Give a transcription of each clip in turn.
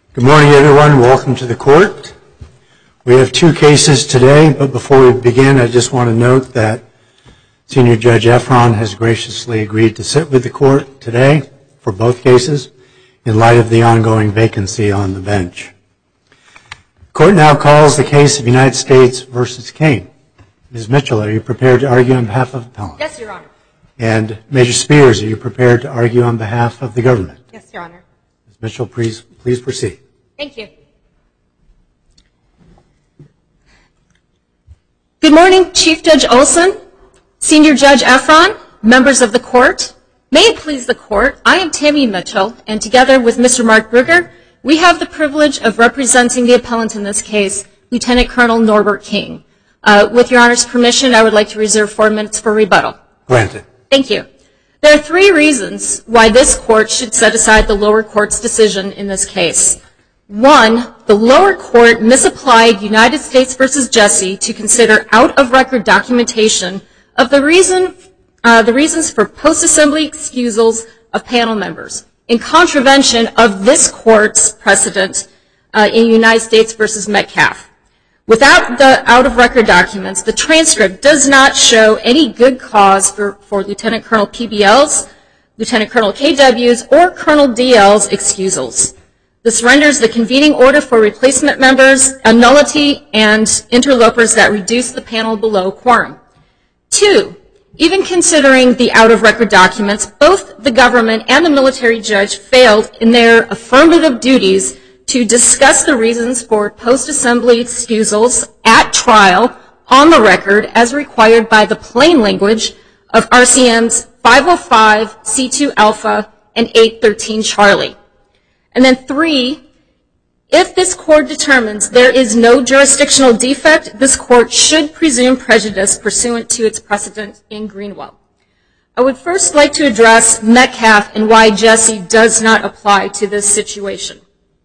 Good morning, everyone. Welcome to the court. We have two cases today, but before we begin, I just want to note that Senior Judge Efron has graciously agreed to sit with the court today for both cases in light of the ongoing vacancy on the bench. The court now calls the case of United States v. Cain. Ms. Mitchell, are you prepared to argue on behalf of the appellant? Yes, Your Honor. And Major Spears, are you prepared to argue on behalf of the government? Yes, Your Honor. Ms. Mitchell, please proceed. Thank you. Good morning, Chief Judge Olson, Senior Judge Efron, members of the court. May it please the court, I am Tammy Mitchell, and together with Mr. Mark Brugger, we have the privilege of representing the appellant in this case, Lieutenant Colonel Norbert King. With Your Honor's permission, I would like to reserve 4 minutes for rebuttal. Granted. Thank you. There are 3 reasons why this court should set aside the lower court's decision in this case. 1, the lower court misapplied United States v. Jesse to consider out-of-record documentation of the reasons for post-assembly excusals of panel members in contravention of this court's precedent in United States v. Metcalf. Without the out-of-record documents, the transcript does not show any good cause for Lieutenant Colonel PBL's, Lieutenant Colonel KW's, or Colonel DL's excusals. This renders the convening order for replacement members a nullity and interlopers that reduce the panel below quorum. 2, even considering the out-of-record documents, both the government and the military judge failed in their affirmative duties to discuss the reasons for post-assembly excusals at trial on the record as required by the plain language of RCM's 505, C2 Alpha, and 813 Charlie. And then 3, if this court determines there is no jurisdictional defect, this court should presume prejudice pursuant to its precedent in Greenwell. I would first like to address Metcalf and why Jesse does not apply to this situation.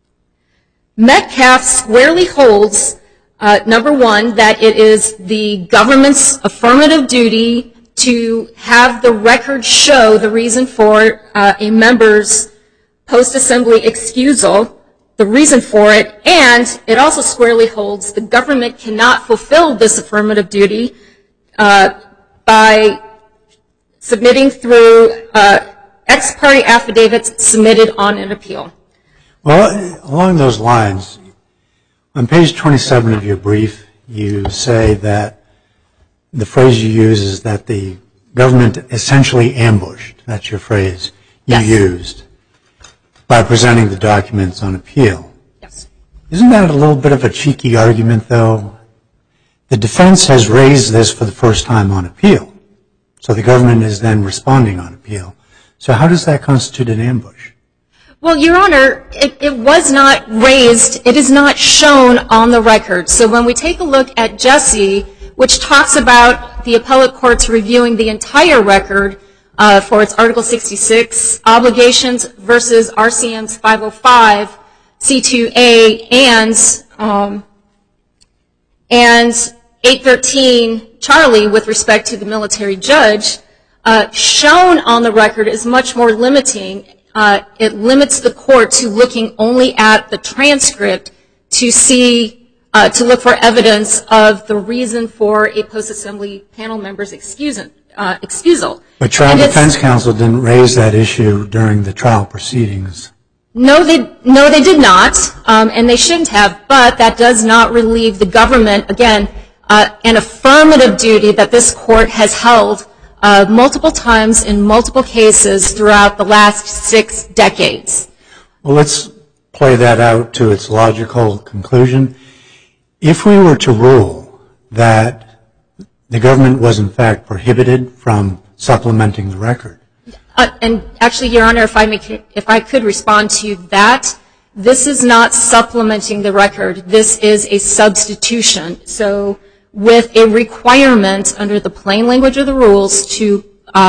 Metcalf squarely holds, number 1, that it is the government's affirmative duty to have the record show the reason for a member's post-assembly excusal, the reason for it, and it also squarely holds the government cannot fulfill this affirmative duty by submitting through ex parte affidavits submitted on an appeal. Well, along those lines, on page 27 of your brief, you say that the phrase you use is that the government essentially ambushed. That's your phrase you used by presenting the documents on appeal. Yes. Isn't that a little bit of a cheeky argument, though? The defense has raised this for the first time on appeal, so the government is then responding on appeal. So how does that constitute an ambush? Well, Your Honor, it was not raised. It is not shown on the record. So when we take a look at Jesse, which talks about the appellate courts reviewing the entire record for its Article 66 obligations versus RCM's 505, C2A, and 813 Charlie with respect to the military judge, shown on the record is much more limiting. It limits the court to looking only at the transcript to see, to look for evidence of the reason for a post-assembly panel member's excusal. But trial defense counsel didn't raise that issue during the trial proceedings. No, they did not, and they shouldn't have, but that does not relieve the government, again, an affirmative duty that this court has held multiple times in multiple cases throughout the last 6 decades. Well, let's play that out to its logical conclusion. If we were to rule that the government was in fact prohibited from supplementing the record. And actually, Your Honor, if I could respond to that, this is not supplementing the record. This is a substitution. So with a requirement under the plain language of the rules to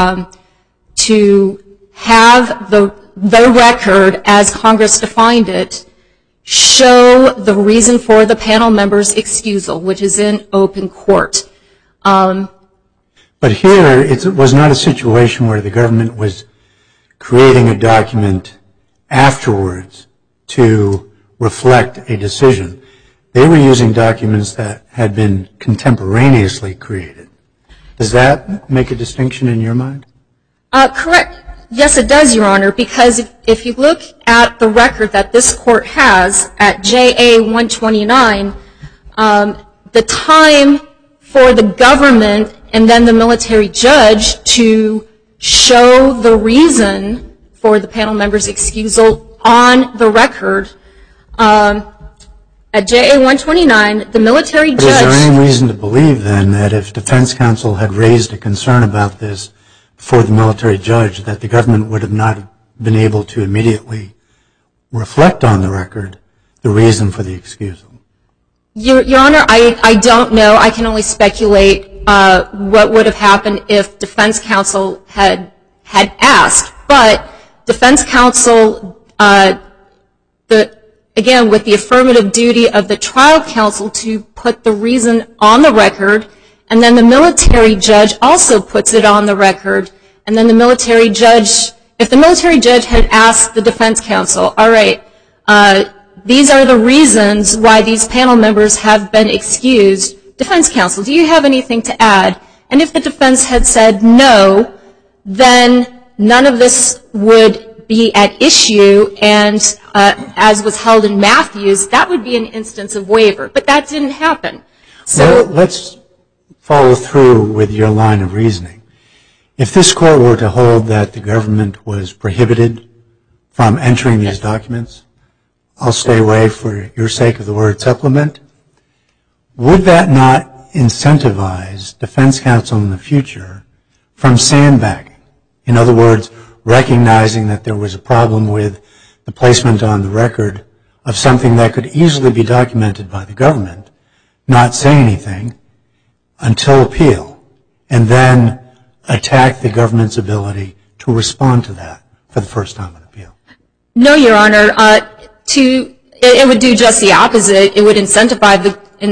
have the record as Congress defined it show the reason for the panel member's excusal, which is in open court. But here, it was not a situation where the government was creating a document afterwards to reflect a decision. They were using documents that had been contemporaneously created. Does that make a distinction in your mind? Correct. Yes, it does, Your Honor, because if you look at the record that this court has at JA 129, the time for the government and then the military judge to show the reason for the panel member's excusal on the record, at JA 129, the military judge... Is there any reason to believe, then, that if defense counsel had raised a concern about this before the military judge, that the government would have not been able to immediately reflect on the record the reason for the excusal? Your Honor, I don't know. I can only speculate what would have happened if defense counsel had asked. But defense counsel, again, with the affirmative duty of the trial counsel to put the reason on the record, and then the military judge also puts it on the record, and then the military judge, if the military judge had asked the defense counsel, all right, these are the reasons why these panel members have been excused, defense counsel, do you have anything to add? And if the defense had said no, then none of this would be at issue, and as was held in Matthews, that would be an instance of waiver. But that didn't happen. So let's follow through with your line of reasoning. If this court were to hold that the government was prohibited from entering these documents, I'll stay away for your sake of the word supplement, would that not incentivize defense counsel in the future from sandbagging? In other words, recognizing that there was a problem with the placement on the record of something that could easily be documented by the government, not say anything until appeal, and then attack the government's ability to respond to that for the first time on appeal? No, Your Honor. It would do just the opposite. It would incentivize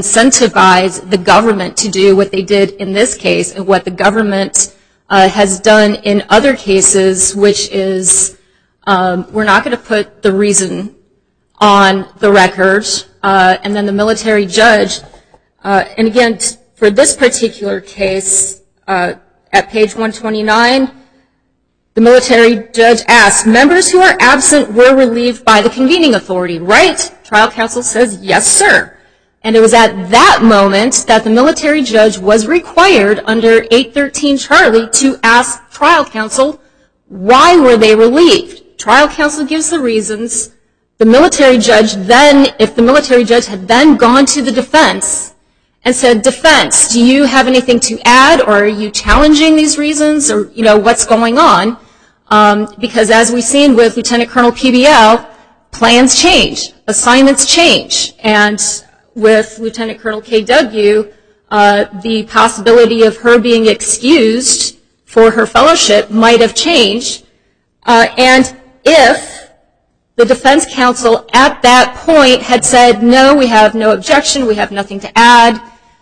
the government to do what they did in this case and what the government has done in other cases, which is we're not going to put the reason on the record, and then the military judge, and again, for this particular case, at page 129, the military judge asked, members who are absent were relieved by the convening authority, right? Trial counsel says, yes, sir. And it was at that moment that the military judge was required under 813 Charlie to ask trial counsel, why were they relieved? Trial counsel gives the reasons. The military judge then, if the military judge had then gone to the defense and said, defense, do you have anything to add, or are you challenging these reasons, or, you know, what's going on? Because as we've seen with Lieutenant Colonel PBL, plans change, assignments change, and with Lieutenant Colonel KW, the possibility of her being excused for her fellowship might have changed, and if the defense counsel at that point had said, no, we have no objection, we have nothing to add,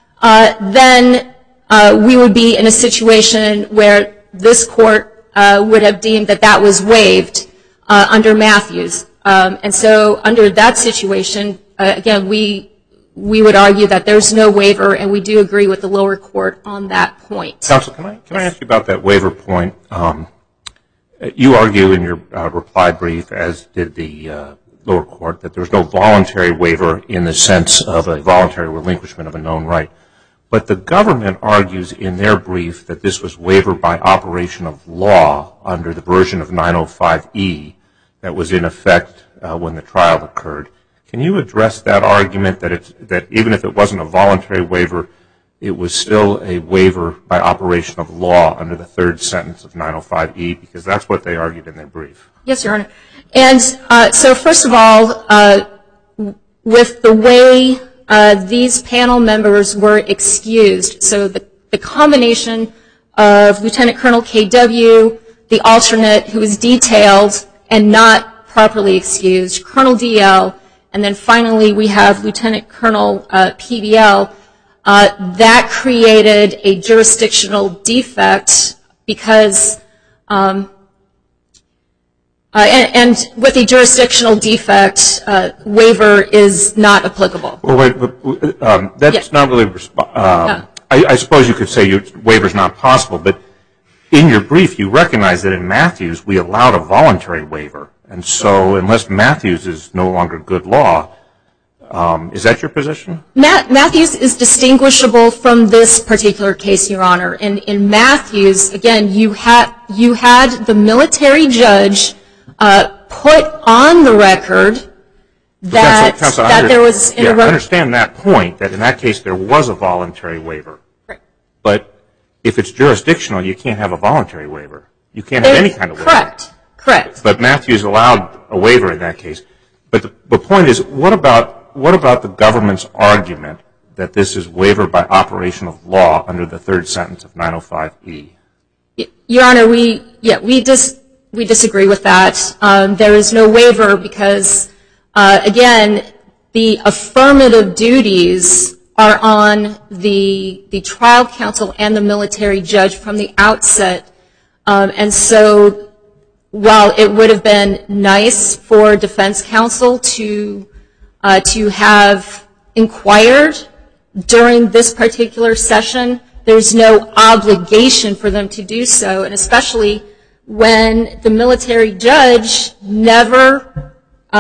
then we would be in a situation where this court would have deemed that that was waived under Matthews. And so under that situation, again, we would argue that there's no waiver, and we do agree with the lower court on that point. Counsel, can I ask you about that waiver point? You argue in your reply brief, as did the lower court, that there's no voluntary waiver in the sense of a voluntary relinquishment of a known right. But the government argues in their brief that this was waiver by operation of law under the version of 905E that was in effect when the trial occurred. Can you address that argument that even if it wasn't a voluntary waiver, it was still a waiver by operation of law under the third sentence of 905E, because that's what they argued in their brief? Yes, Your Honor. And so first of all, with the way these panel members were excused, so the combination of Lieutenant Colonel KW, the alternate who was detailed and not properly excused, Colonel DL, and then finally we have Lieutenant Colonel PBL, that created a jurisdictional defect because And with a jurisdictional defect, waiver is not applicable. Well, wait, that's not really, I suppose you could say waiver is not possible, but in your brief you recognize that in Matthews we allowed a voluntary waiver. And so unless Matthews is no longer good law, is that your position? Matthews is distinguishable from this particular case, Your Honor. In Matthews, again, you had the military judge put on the record that there was I understand that point, that in that case there was a voluntary waiver. Right. But if it's jurisdictional, you can't have a voluntary waiver. You can't have any kind of waiver. Correct. But Matthews allowed a waiver in that case. But the point is, what about the government's argument that this is waiver by operation of law under the third sentence of 905E? Your Honor, we disagree with that. There is no waiver because, again, the affirmative duties are on the trial counsel and the military judge from the outset. And so while it would have been nice for defense counsel to have inquired during this particular session, there's no obligation for them to do so, and especially when the military judge never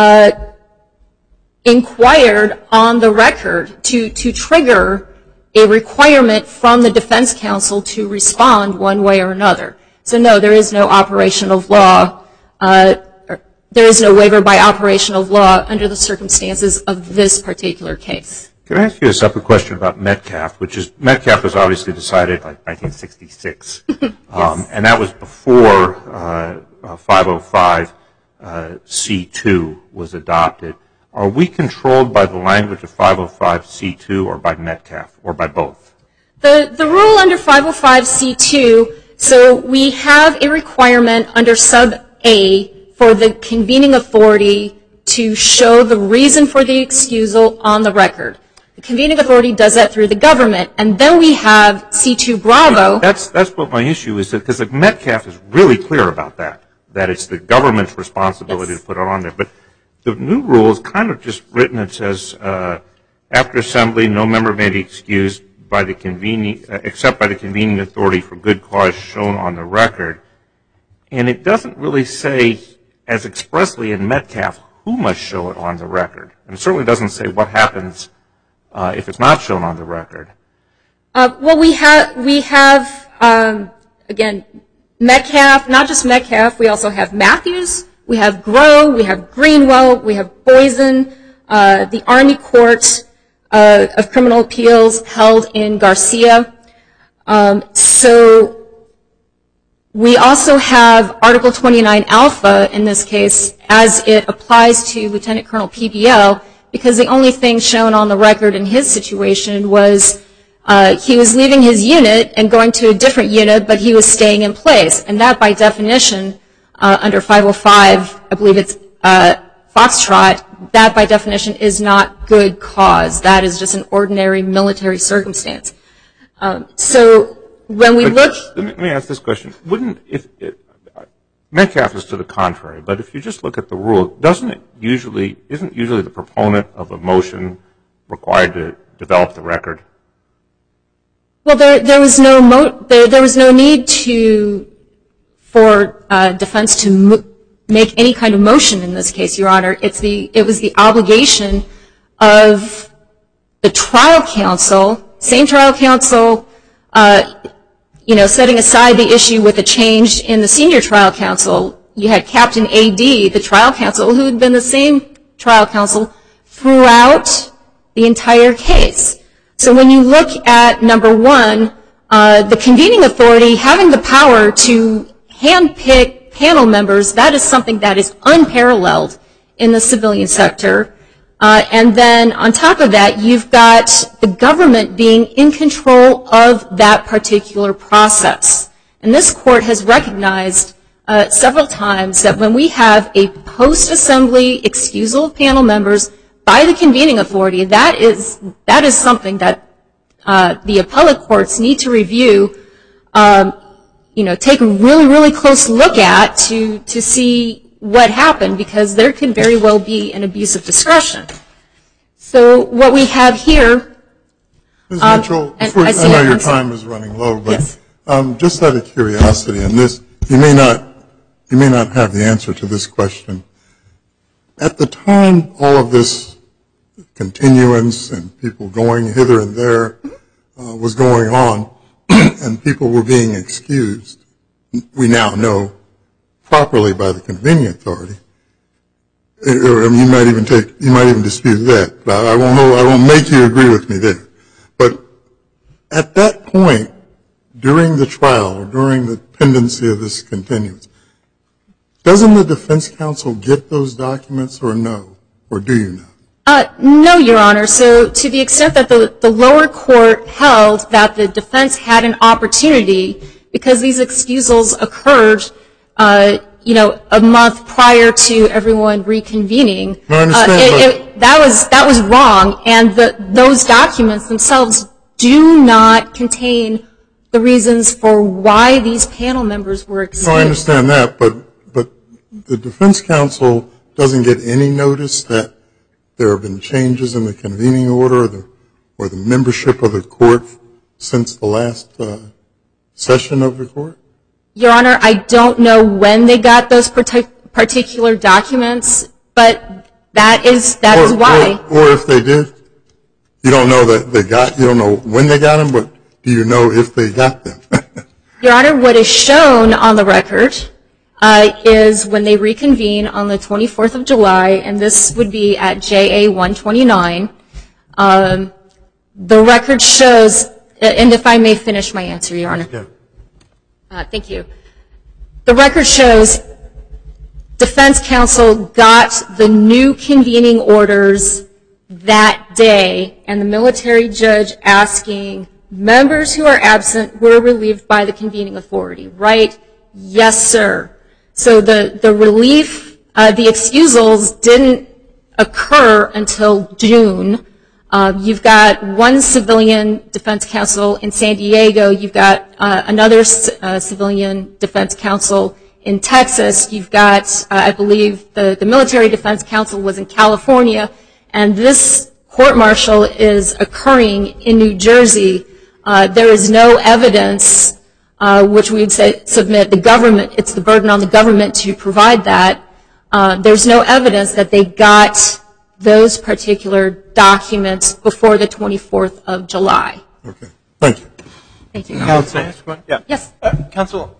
inquired on the record to trigger a requirement from the defense counsel to respond one way or another. So no, there is no operation of law. There is no waiver by operation of law under the circumstances of this particular case. Can I ask you a separate question about Metcalf, Metcalf was obviously decided like 1966. Yes. And that was before 505C2 was adopted. Are we controlled by the language of 505C2 or by Metcalf, or by both? The rule under 505C2, so we have a requirement under sub A for the convening authority to show the reason for the excusal on the record. The convening authority does that through the government, and then we have C2 Bravo. That's what my issue is, because Metcalf is really clear about that it's the government's responsibility to put it on there. But the new rule is kind of just written. It says, after assembly, no member may be excused by the except by the convening authority for good cause shown on the record. And it doesn't really say, as expressly in Metcalf, who must show it on the record. And it certainly doesn't say what happens if it's not shown on the record. Well, we have again, Metcalf, not just Metcalf, we also have Matthews, we have Groh, we have Greenwell, we have Boysen, the Army Court of Criminal Appeals held in Garcia. So we also have Article 29 Alpha in this case as it applies to Lieutenant Colonel PBL, because the only thing shown on the record in his situation was he was leaving his unit and going to a different unit, but he was staying in place. And that, by definition, under 505, I believe it's Foxtrot, that, by definition, is not good cause. That is just an ordinary military circumstance. So when we look... Let me ask this question. Metcalf is to the contrary, but if you just look at the rule, isn't usually the proponent of a motion required to develop the record? Well, there was no need for defense to make any kind of motion in this case, Your Honor. It was the obligation of the trial counsel, same trial counsel, setting aside the issue with the change in the senior trial counsel. You had Captain A.D., the trial counsel, who had been the same trial counsel throughout the entire case. So when you look at number one, the convening authority having the power to handpick panel members, that is something that is unparalleled in the civilian sector. And then on top of that, you've got the government being in control of that particular process. And this court has recognized several times that when we have a post-assembly excusal of panel members by the convening authority, that is something that the appellate courts need to review, take a really, really close look at to see what happened, because there could very well be an abuse of discretion. So what we have here... Ms. Mitchell, I know your time is running low, but yes. Just out of curiosity, and this, you may not have the answer to this question. At the time all of this continuance and people going hither and there was going on, and people were being excused, we now know properly by the convening authority. Or you might even dispute that. But I won't make you agree with me there. But at that point, during the trial or during the pendency of this continuance, doesn't the defense counsel get those documents or no? Or do you know? No, Your Honor. So to the extent that the lower court held that the defense had an opportunity, because these excusals occurred, a month prior to everyone reconvening, I understand, that was wrong, and those documents themselves do not contain the reasons for why these panel members were excused. No, I understand that, but the defense counsel doesn't get any notice that there have been changes in the convening order or the membership of the court since the last session of the court? Your Honor, I don't know when they got those particular documents, but that is why. Or if they did, you don't know you don't know when they got them, but do you know if they got them? Your Honor, what is shown on the record is when they reconvene on the 24th of July, and this would be at JA 129. The record shows, and if I may finish my answer, Your Honor. Yeah. Thank you. The record shows defense counsel got the new convening orders that day, and the military judge asking, members who are absent were relieved by the convening authority, right? Yes, sir. So the relief, the excusals didn't occur until June. You've got one civilian defense counsel in San Diego. You've got another civilian defense counsel in Texas. You've got, I believe, the military defense counsel was in California, and this court-martial is occurring in New Jersey. There is no evidence, which we would say submit the government, it's the burden on the government to provide that. There's no evidence that they got those particular documents before the 24th of July. Okay. Thank you. Thank you. Counsel. Yeah. Yes. Counsel,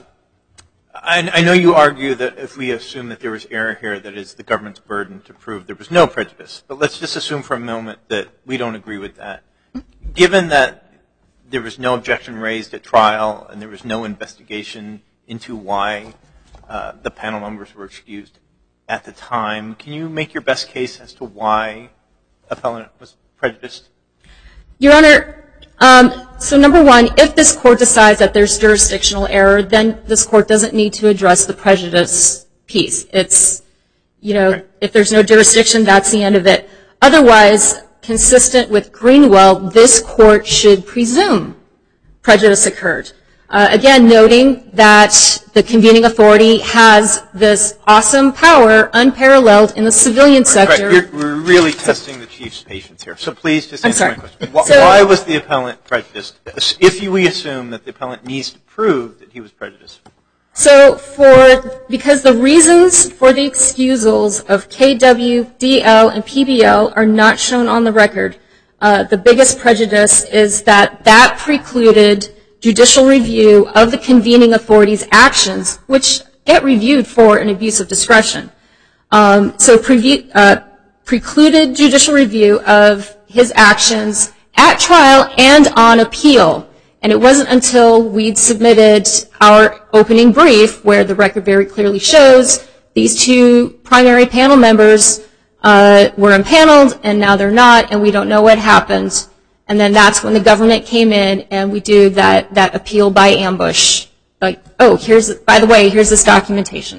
I know you argue that if we assume that there was error here, that it's the government's burden to prove there was no prejudice. But let's just assume for a moment that we don't agree with that. Given that there was no objection raised at trial and there was no investigation into why the panel members were excused at the time, can you make your best case as to why appellant was prejudiced? Your Honor, so number one, if this court decides that there's jurisdictional error, then this court doesn't need to address the prejudice piece. It's, if there's no jurisdiction, that's the end of it. Otherwise, consistent with Greenwell, this court should presume prejudice occurred. Again, noting that the convening authority has this awesome power unparalleled in the civilian sector. Right. We're really testing the Chief's patience here. So please just answer my question. Why was the appellant prejudiced, if we assume that the appellant needs to prove that he was prejudiced? So because the reasons for the excusals of KW, DL, and PBL are not shown on the record, the biggest prejudice is that precluded judicial review of the convening authority's actions, which get reviewed for an abuse of discretion. So precluded judicial review of his actions at trial and on appeal. And it wasn't until we'd submitted our opening brief, where the record very clearly shows these two primary panel members were impaneled, and now they're not, and we don't know what happened. And then that's when the government came in, and we do that appeal by ambush. Like, oh, by the way, here's this documentation.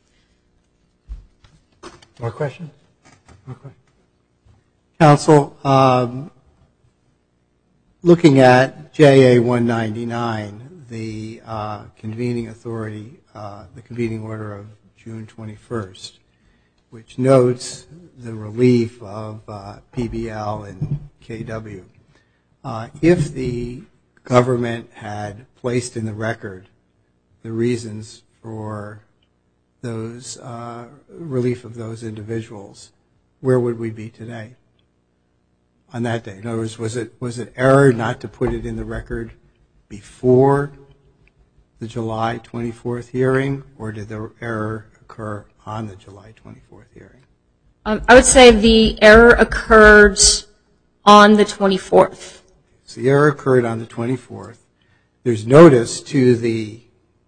More questions? Counsel, looking at JA 199, the convening authority, the convening order of June 21st, which notes the relief of PBL and KW. If the government had placed in the record the reasons for those relief of those individuals, where would we be today on that day? In other words, was it error not to put it in the record before the July 24th hearing, or did the error occur on the July 24th hearing? I would say the error occurred on the 24th. So the error occurred on the 24th. There's notice to the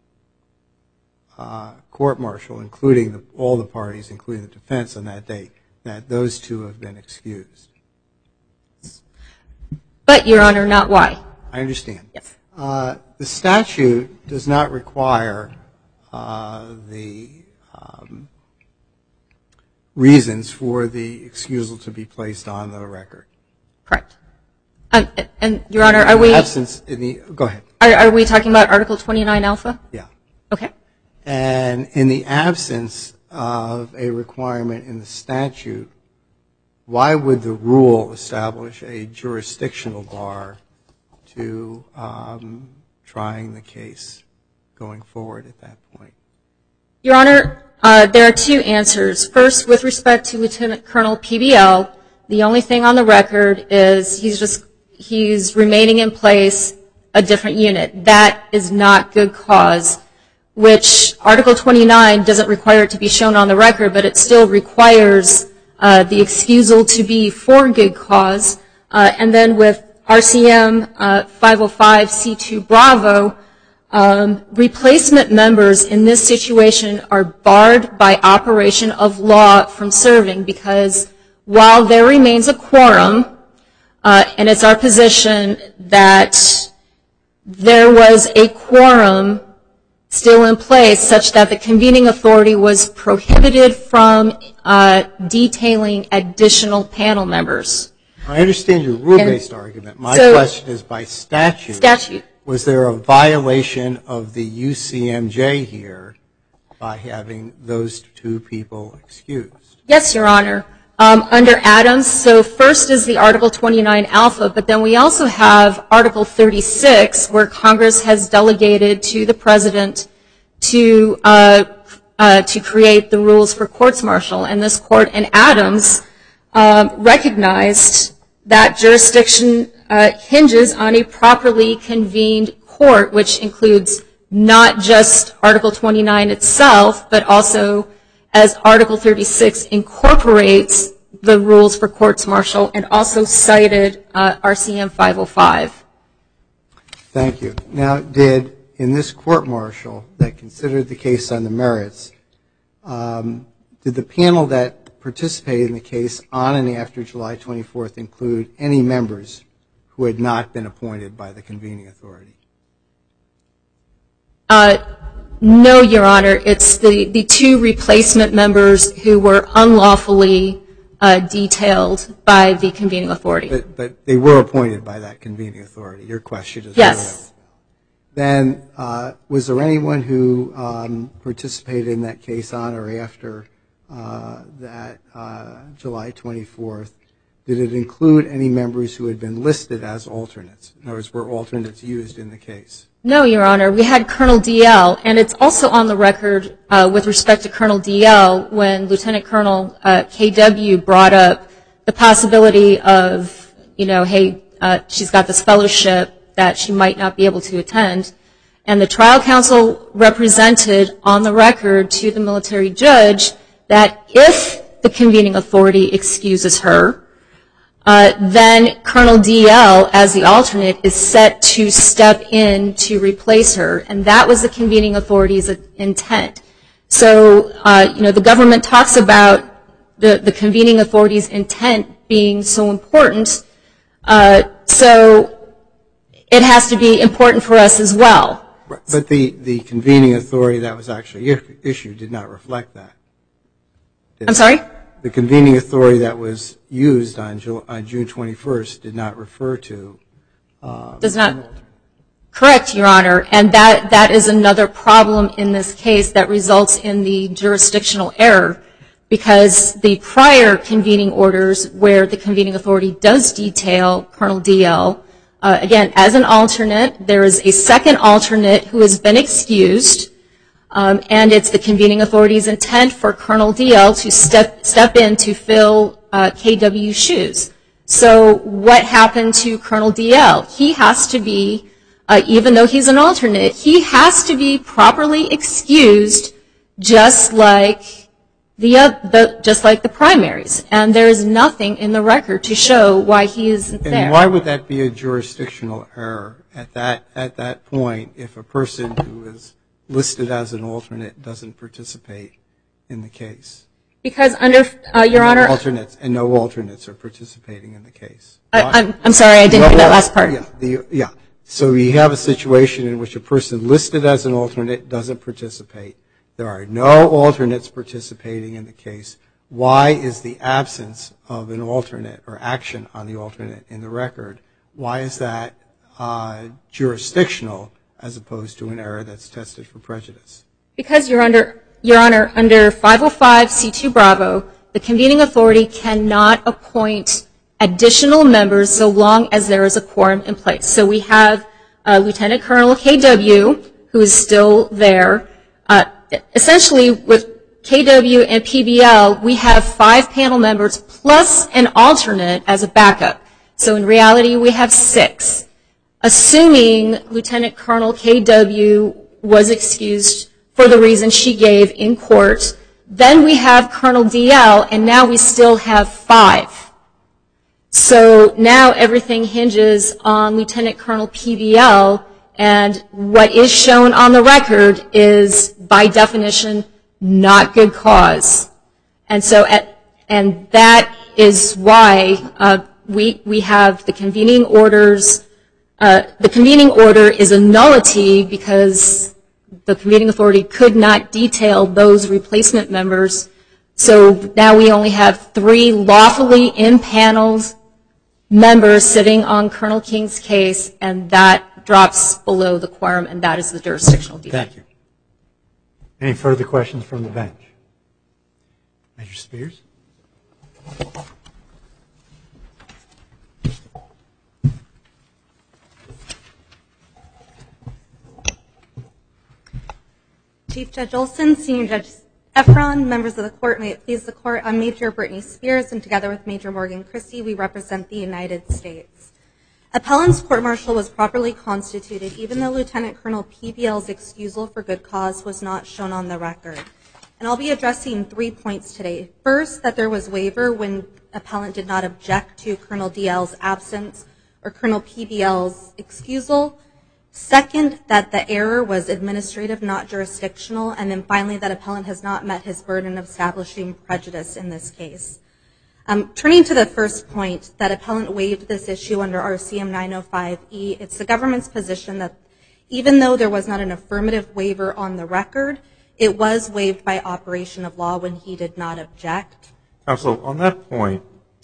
court-martial, including all the parties, including the defense on that day, that those two have been excused. But, Your Honor, not why. I understand. Yes. The statute does not require the reasons for the excusal to be placed on the record. Correct. And, Your Honor, are we... Go ahead. Are we talking about Article 29 Alpha? Yeah. Okay. And in the absence of a requirement in the statute, why would the rule establish a jurisdictional bar to trying the case going forward at that point? Your Honor, there are two answers. First, with respect to Lieutenant Colonel PBL, the only thing on the record is he's remaining in place, a different unit. That is not good cause, which Article 29 doesn't require it to be shown on the record, but it still requires the excusal to be for good cause. And then with RCM 505C2 Bravo, replacement members in this situation are barred by operation of law from serving, because while there remains a quorum, and it's our position that there was a quorum still in place such that the convening authority was prohibited from detailing additional panel members. I understand your rule-based argument. My question is, by statute, was there a violation of the UCMJ here by having those two people excused? Yes, Your Honor. Under Adams, so first is the Article 29 Alpha, but then we also have Article 36, where Congress has delegated to the President to create the rules for courts-martial. And this court in Adams recognized that jurisdiction hinges on a properly convened court, which includes not just Article 29 itself, but also as Article 36 incorporates the rules for courts-martial and also cited RCM 505. Thank you. Now, did, in this court-martial that considered the case on the merits, did the panel that participated in the case on and after July 24th include any members who had not been appointed by the convening authority? No, Your Honor. It's the two replacement members who were unlawfully detailed by the convening authority. But they were appointed by that convening authority. Your question is whether yes. Then was there anyone who participated in that case on or after that July 24th? Did it include any members who had been listed as alternates? In other words, were alternates used in the case? No, Your Honor. We had Colonel D.L., and it's also on the record with respect to Colonel D.L. when Lieutenant Colonel K.W. brought up the possibility of, hey, she's got this fellowship that she might not be able to attend. And the trial counsel represented on the record to the military judge that if the convening authority excuses her, then Colonel D.L., as the alternate, is set to step in to replace her. And that was the convening authority's intent. So, the government talks about the convening authority's intent being so important. So it has to be important for us as well. But the convening authority that was actually issued did not reflect that. I'm sorry? The convening authority that was used on June 21st did not refer to. Does not. Correct, Your Honor. And that is another problem in this case that results in the jurisdictional error, because the prior convening orders where the convening authority does detail Colonel DL, again, as an alternate, there is a second alternate who has been excused, and it's the convening authority's intent for Colonel DL to step in to fill KW's shoes. So what happened to Colonel DL? He has to be, even though he's an alternate, he has to be properly excused just like the primaries. And there is nothing in the record to show why he isn't there. And why would that be a jurisdictional error at that point if a person who is listed as an alternate doesn't participate in the case? Because under, Your Honor. No alternates are participating in the case. I'm sorry, I didn't hear that last part. Yeah. So we have a situation in which a person listed as an alternate doesn't participate. There are no alternates participating in the case. Why is the absence of an alternate or action on the alternate in the record, why is that jurisdictional as opposed to an error that's tested for prejudice? Because, Your Honor, under 505C2 Bravo, the convening authority cannot appoint additional members so long as there is a quorum in place. So we have Lieutenant Colonel KW, who is still there. Essentially, with KW and PBL, we have 5 panel members plus an alternate as a backup. So in reality, we have 6. Assuming Lieutenant Colonel KW was excused for the reason she gave in court, then we have Colonel DL, and now we still have 5. So now everything hinges on Lieutenant Colonel PBL, and what is shown on the record is, by definition, not good cause. And so, and that is why we have the convening orders. The convening order is a nullity because the convening authority could not detail those replacement members. So now we only have 3 lawfully impaneled members sitting on Colonel King's case, and that drops below the quorum, and that is the jurisdictional defect. Thank you. Any further questions from the bench? Major Spears? Chief Judge Olson, Senior Judge Efron, members of the court, may it please the court, I'm Major Brittany Spears, and together with Major Morgan Christie, we represent the United States. Appellant's court-martial was properly constituted, even though Lieutenant Colonel PBL's excusal for good cause was not shown on the record. And I'll be addressing 3 points today. First, that there was waiver when appellant did not object to Colonel DL's absence or Colonel PBL's excusal. Second, that the error was administrative, not jurisdictional. And then finally, that appellant has not met his burden of establishing prejudice in this case. Turning to the first point, that appellant waived this issue under RCM 905E, it's the government's position that even though there was not an affirmative waiver on the record, it was waived by operation of law when he did not object. Counsel, on that point,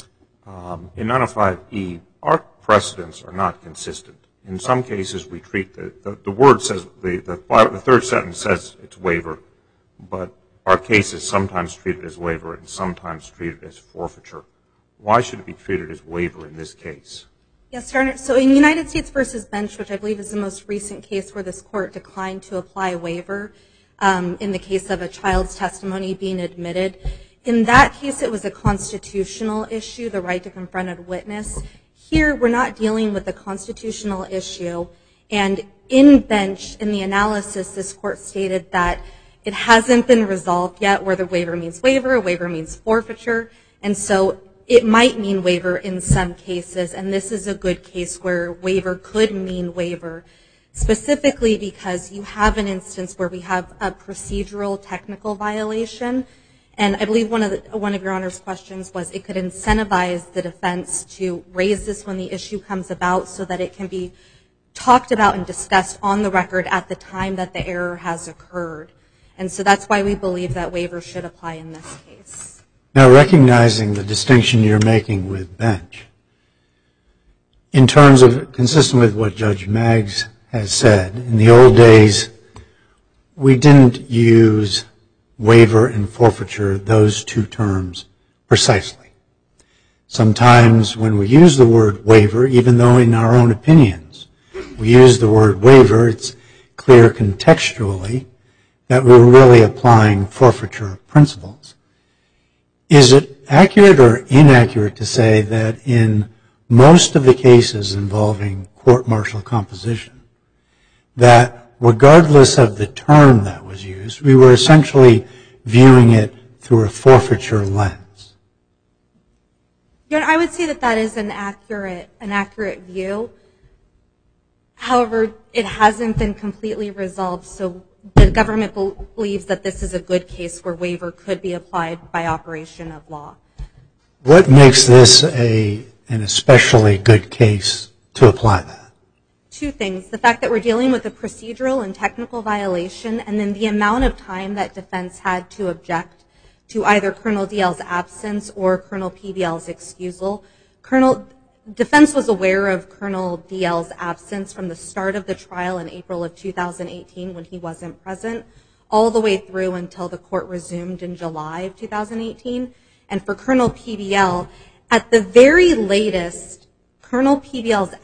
in 905E, our precedents are not consistent. In some cases, we treat the word says, the third sentence says it's waiver, but our cases sometimes treat it as waiver and sometimes treat it as forfeiture. Why should it be treated as waiver in this case? Yes, Your Honor. So in United States v. Bench, which I believe is the most recent case where this court declined to apply a waiver in the case of a child's testimony being admitted, in that case it was a constitutional issue, the right to confront a witness. Here we're not dealing with a constitutional issue. And in Bench, in the analysis, this court stated that it hasn't been resolved yet where the waiver means waiver, a waiver means forfeiture. And so it might mean waiver in some cases, and this is a good case where waiver could mean waiver, specifically because you have an instance where we have a procedural technical violation. And I believe one of Your Honor's questions was it could incentivize the defense to raise this when the issue comes about so that it can be talked about and discussed on the record at the time that the error has occurred. And so that's why we believe that waiver should apply in this case. Now, recognizing the distinction you're making with Bench, in terms of consistent with what Judge Maggs has said, in the old days, we didn't use waiver and forfeiture, those two terms, precisely. Sometimes when we use the word waiver, even though in our own opinions we use the word waiver, it's clear contextually that we're really applying forfeiture principles. Is it accurate or inaccurate to say that in most of the cases involving court-martial composition, that regardless of the term that was used, we were essentially viewing it through a forfeiture lens? I would say that that is an accurate view. However, it hasn't been completely resolved, so the government believes that this is a good case where waiver could be applied by operation of law. What makes this an especially good case to apply that? Two things. The fact that we're dealing with a procedural and technical violation, and then the amount of time that defense had to object to either Colonel DL's absence or Colonel PBL's excusal. Defense was aware of Colonel DL's absence from the start of the trial in April of 2018 when he wasn't present, all the way through until the court resumed in July of 2018. And for Colonel PBL, at the very latest, Colonel PBL's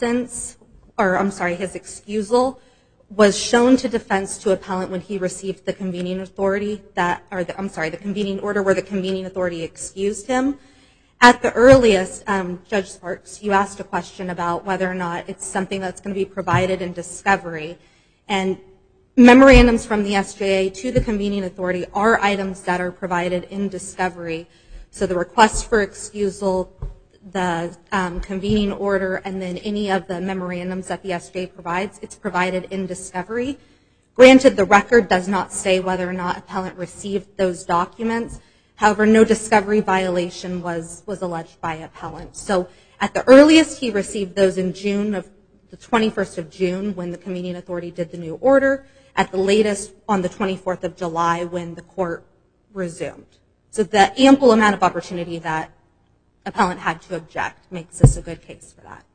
his excusal was shown to defense to appellant when he received the convening authority the convening order where the convening authority excused him. At the earliest, Judge Sparks, you asked a question about whether or not it's something that's going to be provided in discovery. And memorandums from the SJA to the convening authority are items that are provided in discovery. So the request for excusal, the convening order, and then any of the memorandums that the SJA provides, it's provided in discovery. Granted, the record does not say whether or not appellant received those documents. However, no discovery violation was alleged by appellant. So at the earliest, he received those in the 21st of June when the convening authority did the new order. At the latest, on the 24th of July when the court resumed. So the ample amount of opportunity that appellant had to object makes this a good case for that.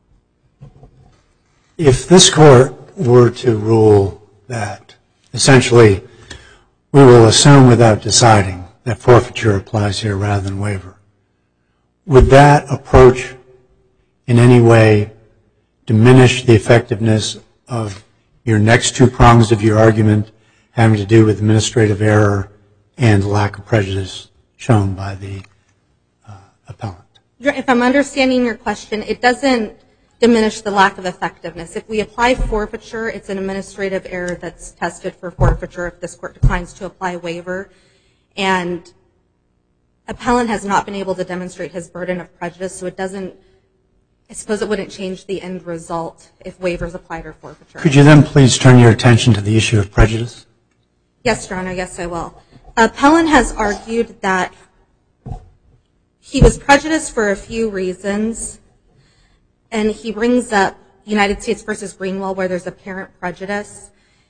If this court were to rule that essentially we will assume without deciding that forfeiture applies here rather than waiver, would that approach in any way diminish the effectiveness of your next two prongs of your argument having to do with administrative error and lack of prejudice shown by the appellant? If I'm understanding your question, it doesn't diminish the lack of effectiveness. If we apply forfeiture, it's an administrative error that's tested for forfeiture if this court declines to apply waiver. And appellant has not been able to demonstrate his burden of prejudice, so I suppose it wouldn't change the end result if waiver is applied or forfeiture. Could you then please turn your attention to the issue of prejudice? Yes, Your Honor, yes, I will. Appellant has argued that he was prejudiced for a few reasons, and he brings up United States v. Greenwell where there's apparent prejudice.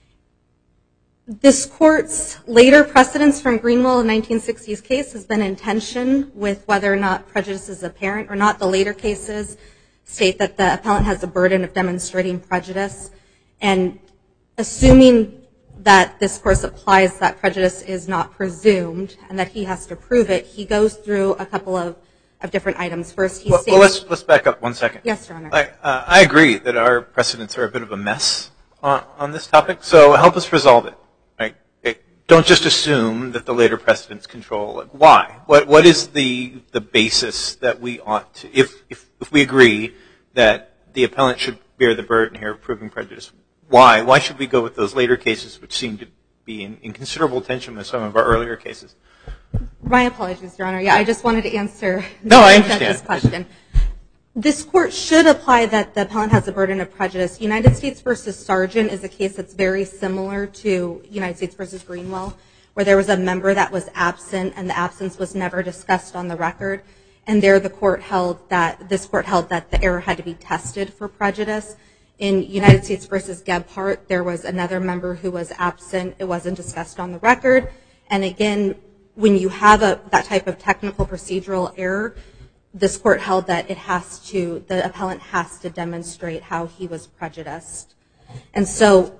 This court's later precedence from Greenwell, a 1960s case, has been in tension with whether or not prejudice is apparent or not. The later cases state that the appellant has a burden of demonstrating prejudice. And assuming that this course applies that prejudice is not presumed and that he has to prove it, he goes through a couple of different items. First, he states... Let's back up one second. Yes, Your Honor. I agree that our precedents are a bit of a mess on this topic, so help us resolve it. Don't just assume that the later precedents control. Why? What is the basis that we ought to, if we agree that the appellant should bear the burden here of proving prejudice, why? Why should we go with those later cases which seem to be in considerable tension with some of our earlier cases? My apologies, Your Honor. Yeah, I just wanted to answer this question. This court should apply that the appellant has a burden of prejudice. United States v. Sargent is a case that's very similar to United States v. Greenwell, where there was a member that was absent and the absence was never discussed on the record. And there this court held that the error had to be tested for prejudice. In United States v. Gebhardt, there was another member who was absent. It wasn't discussed on the record. And again, when you have that type of technical procedural error, this court held that the appellant has to demonstrate how he was prejudiced. And so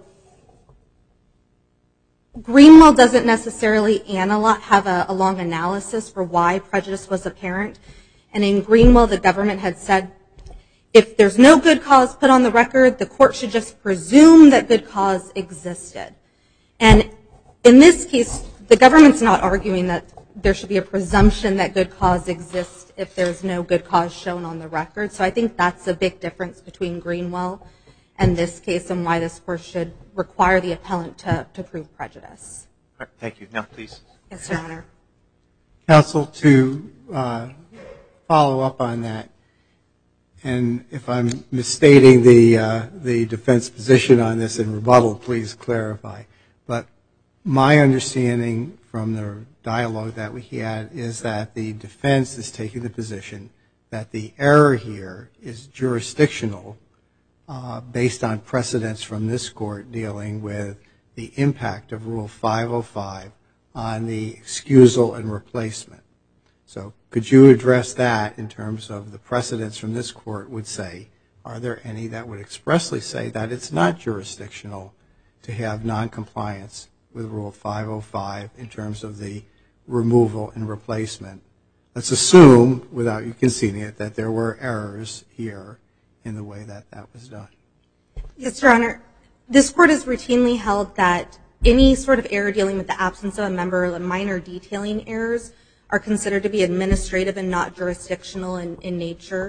Greenwell doesn't necessarily have a long analysis for why prejudice was apparent. And in Greenwell, the government had said, if there's no good cause put on the record, the court should just presume that good cause existed. And in this case, the government's not arguing that there should be a presumption that good cause exists if there's no good cause shown on the record. So I think that's a big difference between Greenwell and this case and why this court should require the appellant to prove prejudice. All right, thank you. Now, please. Yes, Your Honor. Counsel, to follow up on that, and if I'm misstating the defense position on this in rebuttal, please clarify. But my understanding from the dialogue that we had is that the defense is taking the position that the error here is jurisdictional based on precedents from this court dealing with the impact of Rule 505 on the excusal and replacement. So could you address that in terms of the precedents from this court would say, are there any that would expressly say that it's not jurisdictional to have noncompliance with Rule 505 in terms of the removal and replacement? Let's assume, without you conceding it, that there were errors here in the way that that was done. Yes, Your Honor. This court has routinely held that any sort of error dealing with the absence of a member or minor detailing errors are considered to be administrative and not jurisdictional in nature.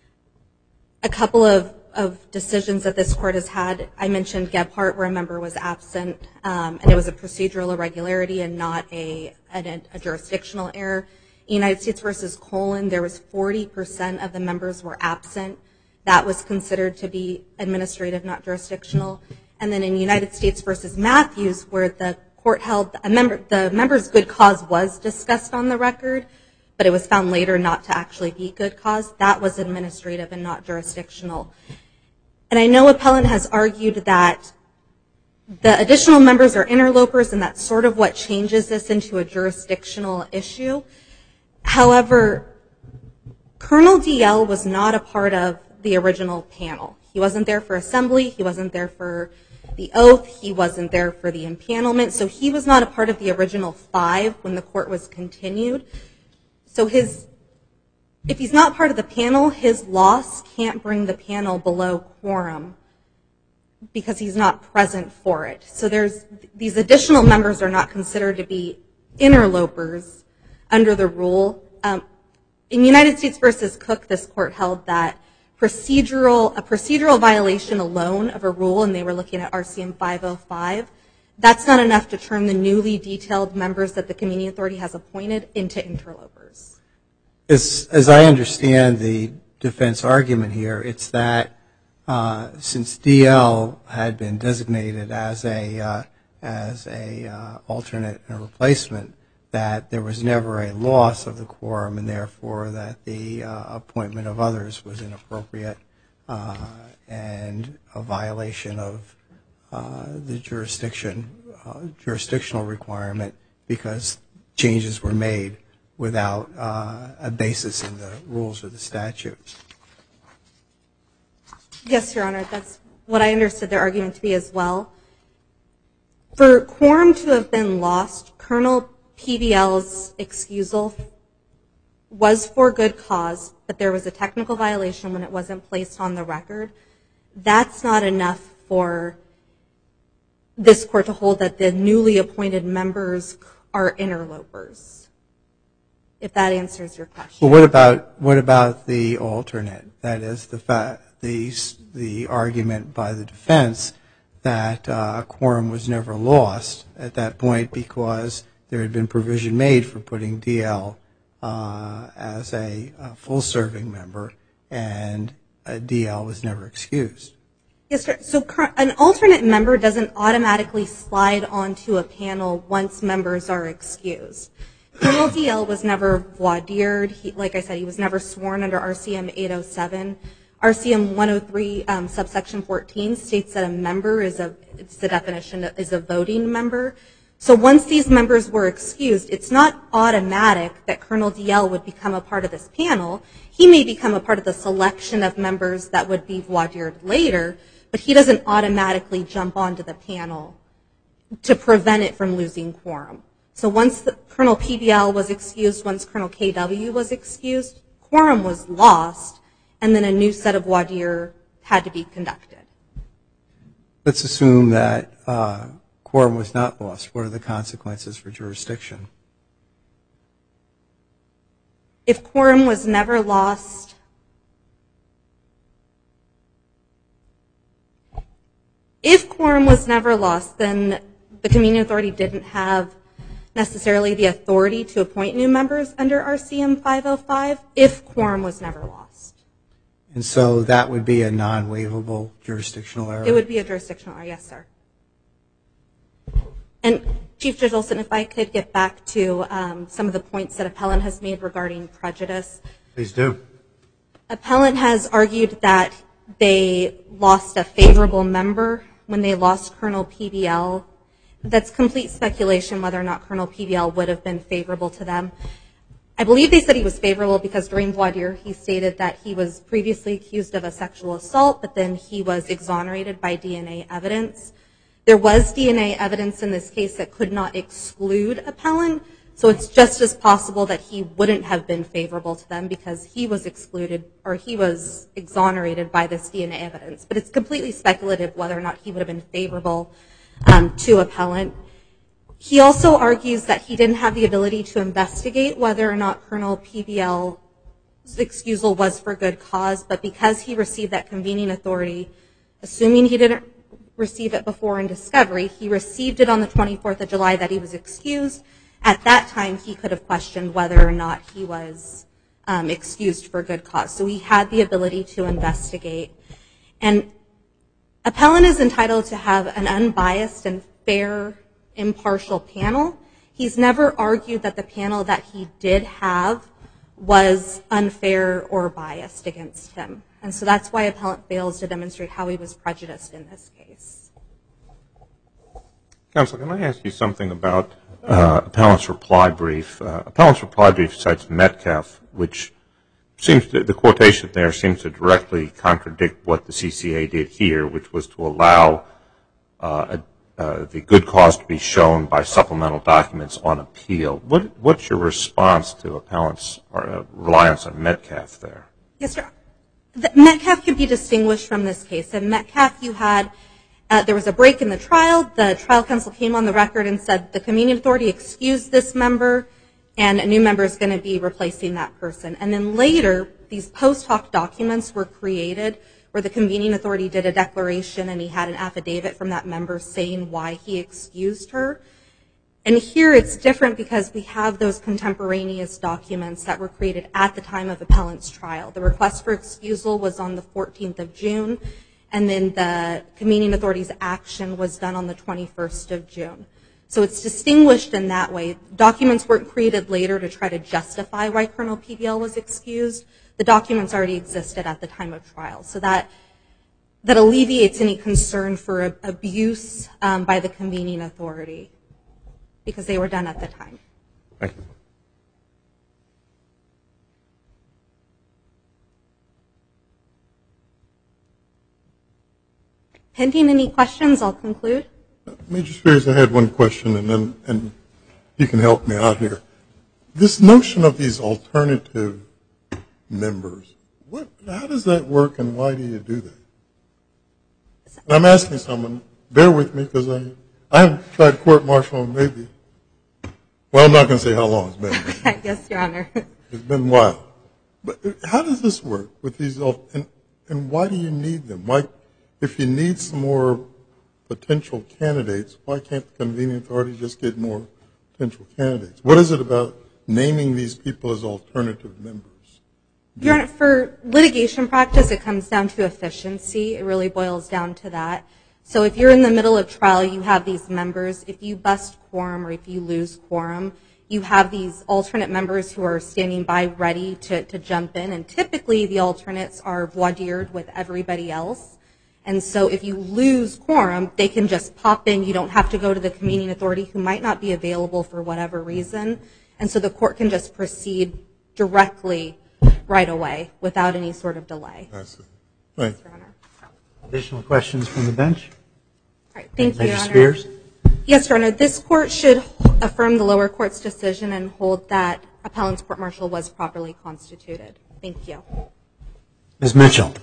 A couple of decisions that this court has had, I mentioned Gebhardt where a member was absent and it was a procedural irregularity and not a jurisdictional error. In United States v. Colon, there was 40% of the members were absent. That was considered to be administrative, not jurisdictional. And then in United States v. Matthews, where the court held the member's good cause was discussed on the record, but it was found later not to actually be good cause, that was administrative and not jurisdictional. And I know appellant has argued that the additional members are interlopers and that's sort of what changes this into a jurisdictional issue. However, Colonel D.L. was not a part of the original panel. He wasn't there for assembly. He wasn't there for the oath. He wasn't there for the impanelment. So he was not a part of the original 5 when the court was continued. So if he's not part of the panel, his loss can't bring the panel below quorum because he's not present for it. So these additional members are not considered to be interlopers under the rule. In United States v. Cook, this court held that a procedural violation alone of a rule, and they were looking at RCM 505, that's not enough to turn the newly detailed members that the community authority has appointed into interlopers. As I understand the defense argument here, it's that since D.L. had been designated as a alternate and replacement, that there was never a loss of the quorum and therefore that the appointment of others was inappropriate and a violation of the jurisdictional requirement because changes were made without a basis in the rules of the statute. Yes, Your Honor, that's what I understood their argument to be as well. For quorum to have been lost, Colonel PBL's excusal was for good cause, but there was a technical violation when it wasn't placed on the record. That's not enough for this court to hold that the newly appointed members are interlopers, if that answers your question. Well, what about the alternate? That is the argument by the defense that a quorum was never lost at that point because there had been provision made for putting D.L. as a full-serving member and D.L. was never excused. Yes, sir. So an alternate member doesn't automatically slide onto a panel once members are excused. Colonel D.L. was never voir dired. Like I said, he was never sworn under RCM 807. RCM 103 subsection 14 states that a member is it's the definition, is a voting member. So once these members were excused, it's not automatic that Colonel D.L. would become a part of this panel. He may become a part of the selection of members that would be voir dired later, but he doesn't automatically jump onto the panel to prevent it from losing quorum. So once Colonel PBL was excused, once Colonel KW was excused, quorum was lost, and then a new set of voir dire had to be conducted. Let's assume that quorum was not lost. What are the consequences for jurisdiction? If quorum was never lost, then the convening authority didn't have necessarily the authority to appoint new members under RCM 505 if quorum was never lost. And so that would be a non-waivable jurisdictional error? It would be a jurisdictional error, yes, sir. And Chief Judge Olson, if I could get back to some of the points that Appellant has made regarding prejudice. Please do. Appellant has argued that they lost a favorable member when they lost Colonel PBL. That's complete speculation whether or not Colonel PBL would have been favorable to them. I believe they said he was favorable because during voir dire he stated that he was previously accused of a sexual assault, but then he was exonerated by DNA evidence. There was DNA evidence in this case that could not exclude Appellant, so it's just as possible that he wouldn't have been favorable to them because he was excluded or he was exonerated by this DNA evidence. But it's completely speculative whether or not he would have been favorable to Appellant. He also argues that he didn't have the ability to investigate whether or not Colonel PBL's excusal was for good cause, but because he received that convening authority, assuming he didn't receive it before in discovery, he received it on the 24th of July that he was excused. At that time, he could have questioned whether or not he was excused for good cause. So he had the ability to investigate. And Appellant is entitled to have an unbiased and fair, impartial panel. He's never argued that the panel that he did have was unfair or biased against him. And so that's why Appellant fails to demonstrate how he was prejudiced in this case. Counsel, can I ask you something about Appellant's reply brief? Appellant's reply brief cites Metcalf, which seems to, the quotation there seems to directly contradict what the CCA did here, which was to allow the good cause to be shown by supplemental documents on appeal. What's your response to Appellant's reliance on Metcalf there? Yes, sir. Metcalf can be distinguished from this case. In Metcalf, you had, there was a break in the trial. The trial counsel came on the record and said the convening authority excused this member and a new member is going to be replacing that person. And then later, these post hoc documents were created where the convening authority did a declaration and he had an affidavit from that member saying why he excused her. And here it's different because we have those contemporaneous documents that were created at the time of Appellant's trial. The request for excusal was on the 14th of June, and then the convening authority's action was done on the 21st of June. So it's distinguished in that way. Documents weren't created later to try to justify why Colonel PBL was excused. The documents already existed at the time of trial. So that alleviates any concern for abuse by the convening authority, because they were done at the time. Thank you. Pending any questions, I'll conclude. Major Spears, I had one question, and you can help me out here. This notion of these alternative members, how does that work and why do you do that? And I'm asking someone, bear with me, because I haven't tried court-martial in maybe, well, I'm not going to say how long it's been. Yes, Your Honor. It's been a while. But how does this work with these, and why do you need them? Why, if you need some more potential candidates, why can't the convening authority just get more potential candidates? What is it about naming these people as alternative members? Your Honor, for litigation practice, it comes down to efficiency. It really boils down to that. So if you're in the middle of trial, you have these members. If you bust quorum or if you lose quorum, you have these alternate members who are standing by ready to jump in. And typically the alternates are voir dired with everybody else. And so if you lose quorum, they can just pop in. You don't have to go to the convening authority who might not be available for whatever reason. And so the court can just proceed directly right away without any sort of delay. I see. Thank you. Your Honor. Additional questions from the bench? All right, thank you, Your Honor. Major Spears? Yes, Your Honor. This court should affirm the lower court's decision and hold that appellant's court-martial was properly constituted. Thank you. Ms. Mitchell?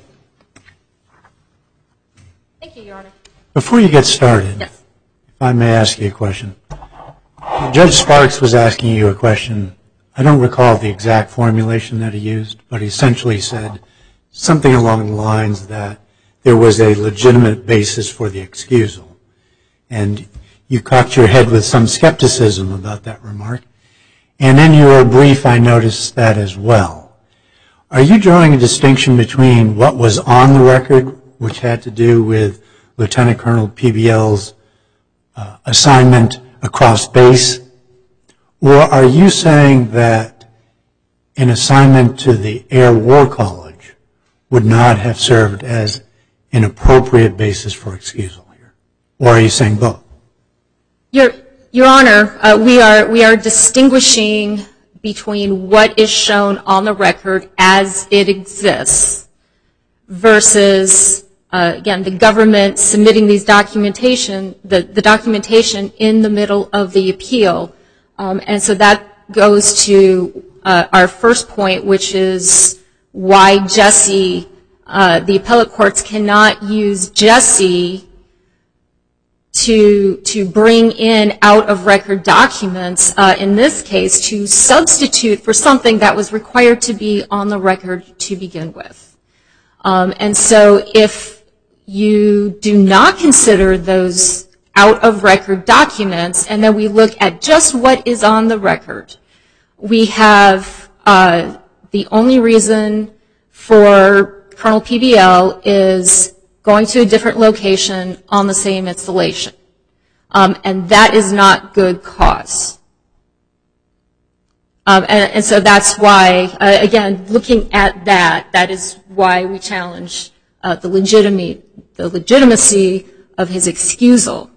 Thank you, Your Honor. Before you get started, Yes. if I may ask you a question. Judge Sparks was asking you a question. I don't recall the exact formulation that he used, but he essentially said something along the lines that there was a legitimate basis for the excusal. And you cocked your head with some skepticism about that remark. And in your brief, I noticed that as well. Are you drawing a distinction between what was on the record, which had to do with Lieutenant Colonel PBL's assignment across base, or are you saying that an assignment to the Air War College would not have served as an appropriate basis for excusal here? Or are you saying both? Your Honor, we are distinguishing between what is shown on the record as it exists versus, again, the government submitting these documentation, the documentation in the middle of the appeal. And so that goes to our first point, which is why Jesse, the appellate courts cannot use Jesse to bring in out-of-record documents, in this case, to substitute for something that was required to be on the record to begin with. And so if you do not consider those out-of-record documents, and then we look at just what is on the record, we have the only reason for Colonel PBL is going to a different location on the same installation. And that is not good cause. And so that's why, again, looking at that is why we challenge the legitimacy of his excusal.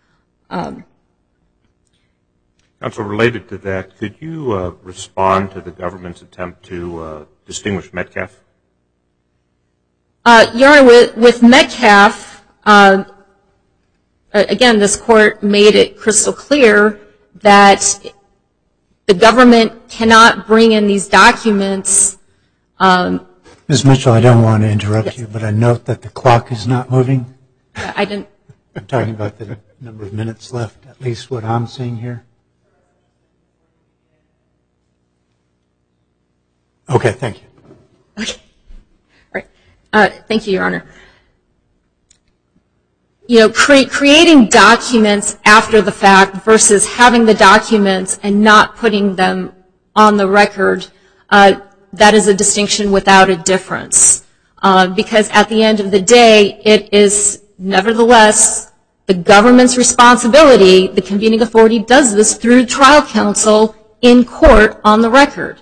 Counsel, related to that, could you respond to the government's attempt to distinguish Metcalf? Your Honor, with Metcalf, again, this court made it crystal clear that the government cannot bring in these documents. Ms. Mitchell, I don't want to interrupt you, but I note that the clock is not moving. I didn't. I'm talking about the number of minutes left, at least what I'm seeing here. Okay, thank you. Okay. All right. Thank you, Your Honor. You know, creating documents after the fact versus having the documents and not putting them on the record, that is a distinction without a difference. Because at the end of the day, it is nevertheless the government's responsibility. The convening authority does this through trial counsel in court on the record.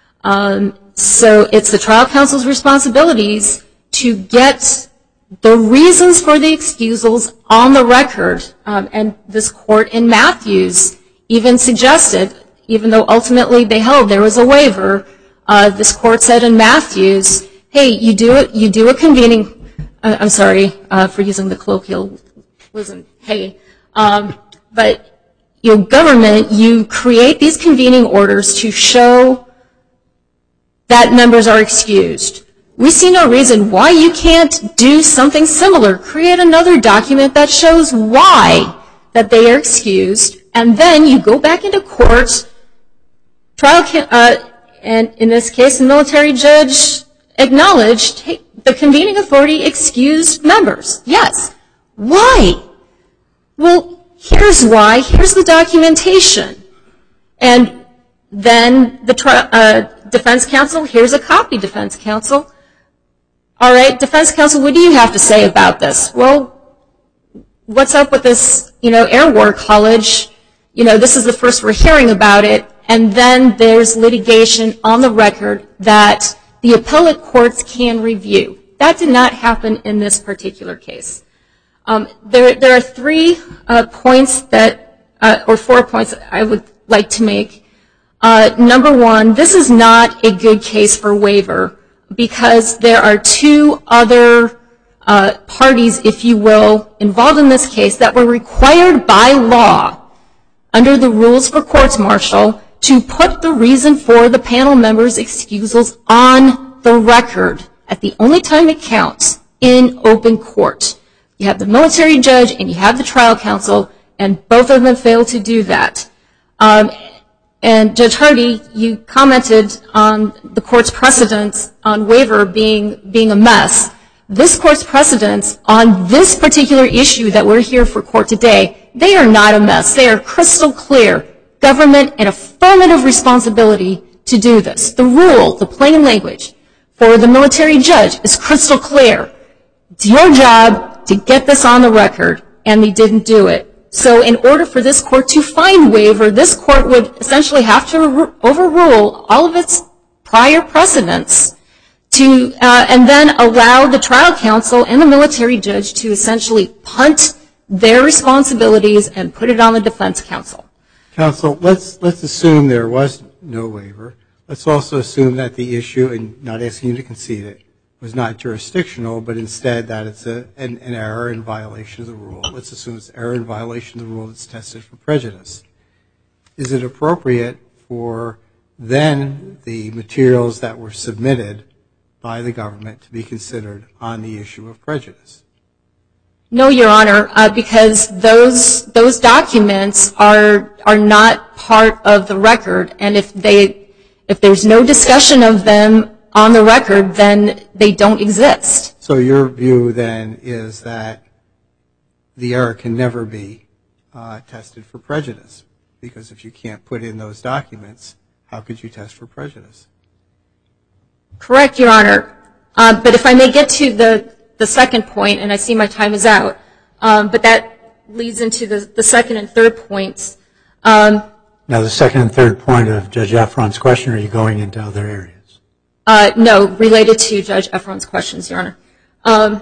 So it's the trial counsel's responsibilities to get the reasons for the excusals on the record. And this court in Matthews even suggested, even though ultimately they held there was a waiver, this court said in Matthews, hey, you do a convening, I'm sorry for using the colloquialism, hey, but your government, you create these convening orders to show that members are excused. We see no reason why you can't do something similar. Create another document that shows why that they are excused, and then you go back into court, and in this case, the military judge acknowledged, hey, the convening authority excused members. Yes. Why? Well, here's why. Here's the documentation. And then the defense counsel, here's a copy, defense counsel. All right, defense counsel, what do you have to say about this? Well, what's up with this, Air War College? This is the first we're hearing about it. And then there's litigation on the record that the appellate courts can review. That did not happen in this particular case. There are 3 points or 4 points that I would like to make. Number 1, this is not a good case for waiver because there are 2 other parties, if you will, involved in this case that were required by law under the rules for courts-martial to put the reason for the panel members' excusals on the record at the only time it counts in open court. You have the military judge and you have the trial counsel, and both of them failed to do that. And Judge Hardy, you commented on the court's precedents on waiver being a mess. This court's precedents on this particular issue that we're here for court today, they are not a mess. They are crystal clear. Government and affirmative responsibility to do this. The rule, the plain language for the military judge is crystal clear. It's your job to get this on the record, and they didn't do it. So in order for this court to find waiver, this court would essentially have to overrule all of its prior precedents and then allow the trial counsel and the military judge to essentially punt their responsibilities and put it on the defense counsel. Counsel, let's assume there was no waiver. Let's also assume that the issue, and not asking you to concede it, was not jurisdictional, but instead that it's an error in violation of the rule. Let's assume it's an error in violation of the rule that's tested for prejudice. Is it appropriate for then the materials that were submitted by the government to be considered on the issue of prejudice? No, Your Honor, because those documents are not part of the record, and if there's no discussion of them on the record, then they don't exist. So your view then is that the error can never be tested for prejudice, because if you can't put in those documents, how could you test for prejudice? Correct, Your Honor. But if I may get to the second point, and I see my time is out, but that leads into the second and third points. Now, the second and third point of Judge Efron's question, are you going into other areas? No, related to Judge Efron's questions, Your Honor.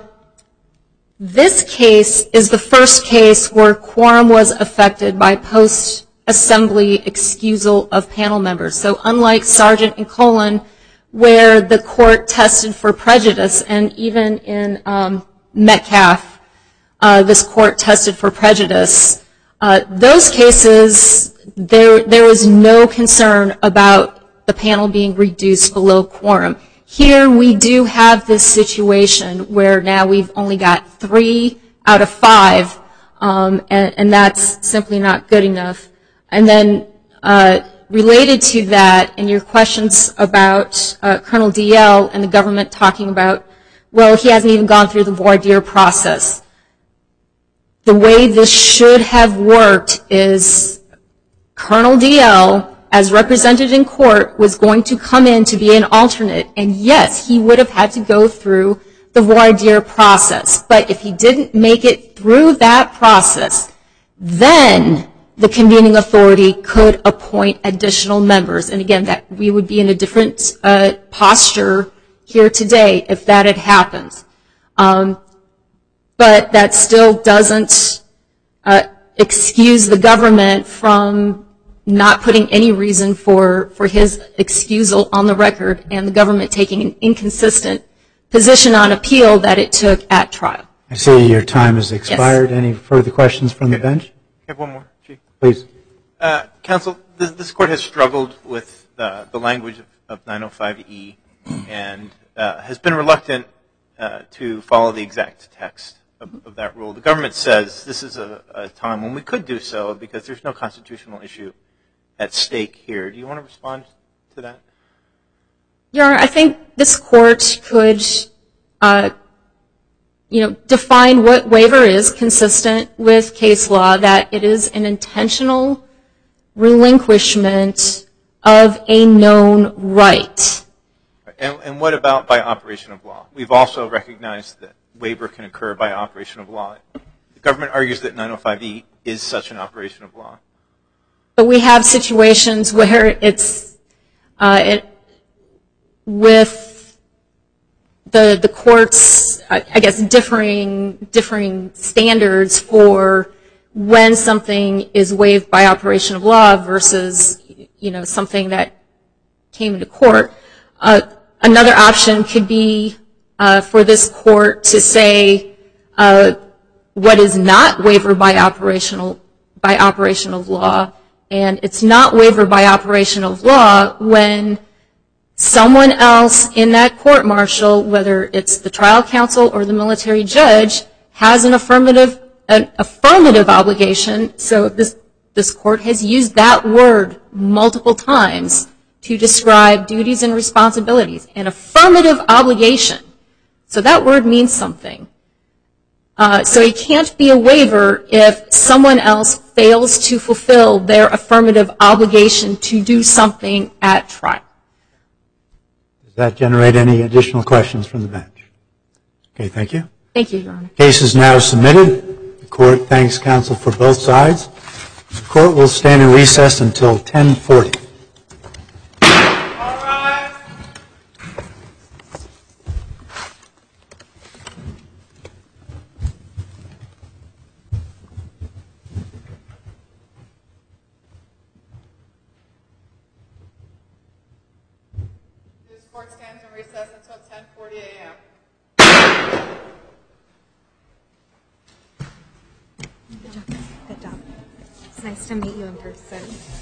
This case is the first case where quorum was affected by post-assembly excusal of panel members. So unlike Sargent and Colon, where the court tested for prejudice, and even in Metcalf, this court tested for prejudice, those cases, there was no concern about the panel being reduced below quorum. Here we do have this situation where now we've only got 3 out of 5, and that's simply not good enough. And then related to that, and your questions about Colonel D.L. and the government talking about, well, he hasn't even gone through the voir dire process. The way this should have worked is Colonel D.L., as represented in court, was going to come in to be an alternate, and yes, he would have had to go through the voir dire process. But if he didn't make it through that process, then the convening authority could appoint additional members. And again, that we would be in a different posture here today if that had happened. But that still doesn't excuse the government from not putting any reason for his excusal on the record, and the government taking an inconsistent position on appeal that it took at trial. I see your time has expired. Yes. Any further questions from the bench? I have one more, Chief. Please. Counsel, this court has struggled with the language of 905E and has been reluctant to follow the exact text of that rule. The government says this is a time when we could do so because there's no constitutional issue at stake here. Do you want to respond to that? Your Honor, I think this court could define what waiver is consistent with case law, that it is an intentional relinquishment of a known right. And what about by operation of law? We've also recognized that waiver can occur by operation of law. The government argues that 905E is such an operation of law. But we have situations where it's with the courts, I guess, differing standards for when something is waived by operation of law versus, something that came into court. Another option could be for this court to say what is not waiver by operation of law, and it's not waiver by operation of law when someone else in that court-martial, whether it's the trial counsel or the military judge, has an affirmative obligation. So this court has used that word multiple times to describe duties and responsibilities, an affirmative obligation. So that word means something. So it can't be a waiver if someone else fails to fulfill their affirmative obligation to do something at trial. Does that generate any additional questions from the bench? Okay, thank you. Thank you, Your Honor. Case is now submitted. The court thanks counsel for both sides. The court will stand in recess until 10:40. This court stands in recess until 10:40 a.m. Good job. It's nice to meet you in person.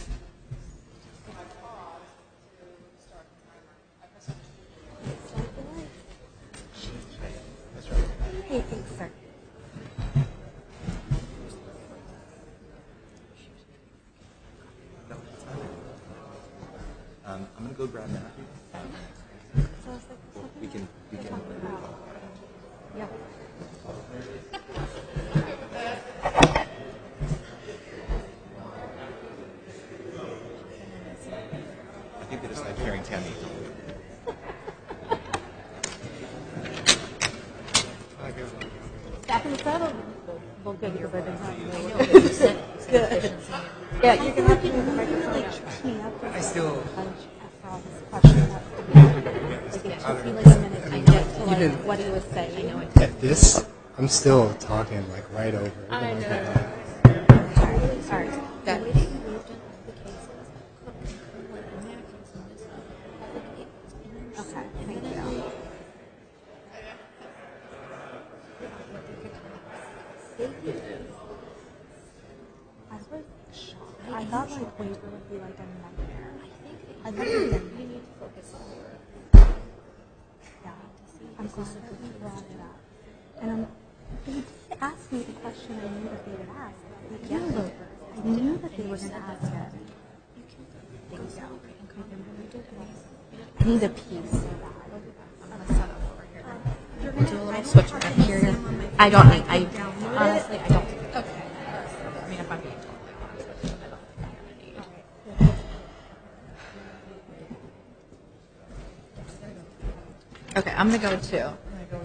Hey, thanks, sir. I'm gonna go grab Matthew. We can. Yeah. I think they just like hearing Tammy. Back in the saddle. Well, good, because I've been talking Good. Yeah, you can have to push me up. I still. It took me like a minute to get to like what he was saying. I know it. At this, I'm still talking like right over it. I know. Sorry. Good. Okay, thank you. I was shocked. I thought like waiver would be like a nightmare. I thought you need to focus on your. Yeah, I'm glad that you brought it up. And they did ask me the question I knew that they would ask. The waiver. I knew that they were going to ask it. Thank you. I need a piece of that. I'm going to set up over here. You're going to do a little switch back here. I don't need. Honestly, I don't. Okay. I mean, if I'm being totally honest with you, I don't think I'm going to need. Okay, I'm going to go too.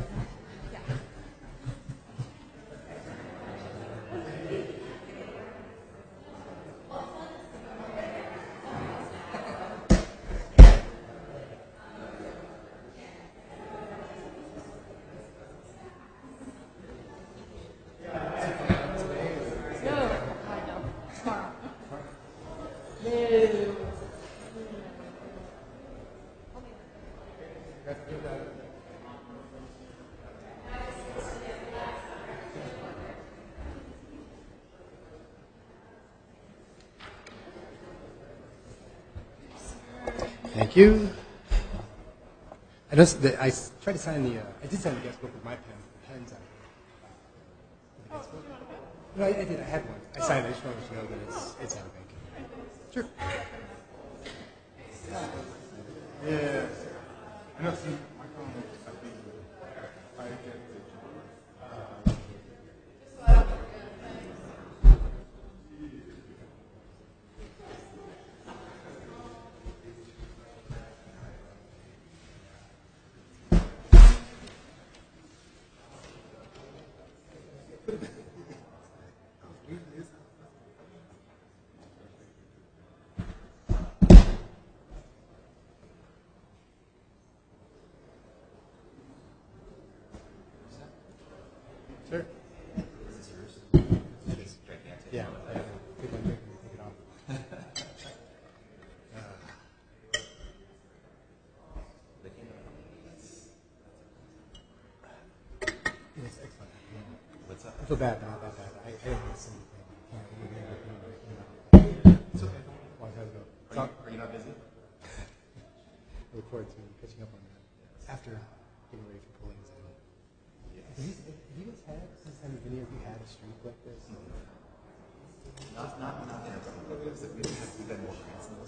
Thank you. I tried to sign I did sign the guest book with my pen. The pen's out. The guest book? No, I did. I had one. I signed it. I just wanted to know that it's out of ink. Sure. Yeah. I know. See, my phone. I get it. I feel bad about that. I didn't miss anything. It's okay. Are you not busy? I look forward to catching up on that after getting ready for polling. Have you guys had, since any video, have you had a streak like this? Not in a couple of years. We've been more grants in this.